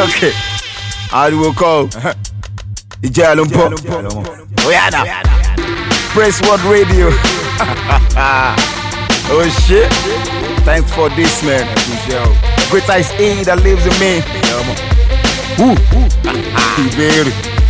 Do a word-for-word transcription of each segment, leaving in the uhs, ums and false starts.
Okay. I will call. Ijalumpo. Oyana. Praise World Radio. Oh shit. Thanks for this, man. Greater is he that lives in me. Woo. Baby.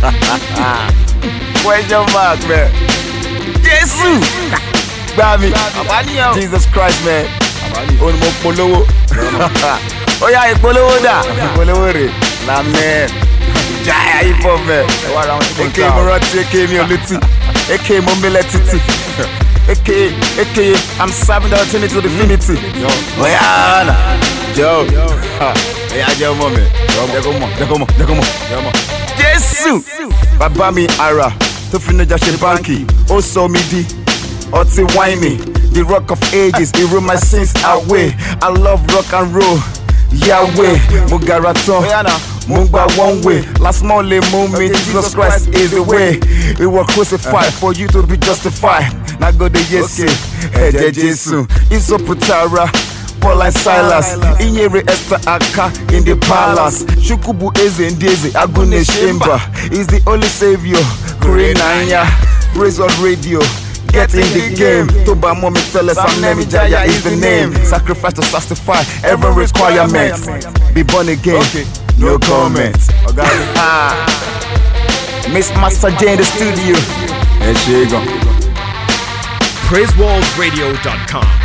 Question mark, man. Jesus. Baby. Jesus Christ, man. Onmo polowo. Oya ipolowo da. Ipolowo re. Na man. Jaya hip hop, man. Eke mo roti, eke mi oluti. Eke mo mele titi. Eke, eke, I'm serving the opportunity to the infinity. Oya na. Joe. Oya Joe mo me. Jagomo, jagomo, jagomo. Jesus. Baba mi ara. To finish the banky. O so mi di. Oti whiny. The rock of ages. It roll my sins away. I love rock and roll. Yahweh. Mugaraton. Mungba one way. Last Monday moment. Jesus Christ is the way. We were crucified for you to be justified. Now go to Yesu. Hey, Jesus. Isoputara. Paul and Silas, Inyere Esther Aka in the palace. Shukubu Eze Ndeze, Agune Shemba is the only savior. Kurenanya, Praise World Radio, get in the game. Toba Mommy tell us I'm Nemi Jaya is the name. Sacrifice to sanctify every requirement. Be born again, no comment. Miss Master J in the studio. praise world radio dot com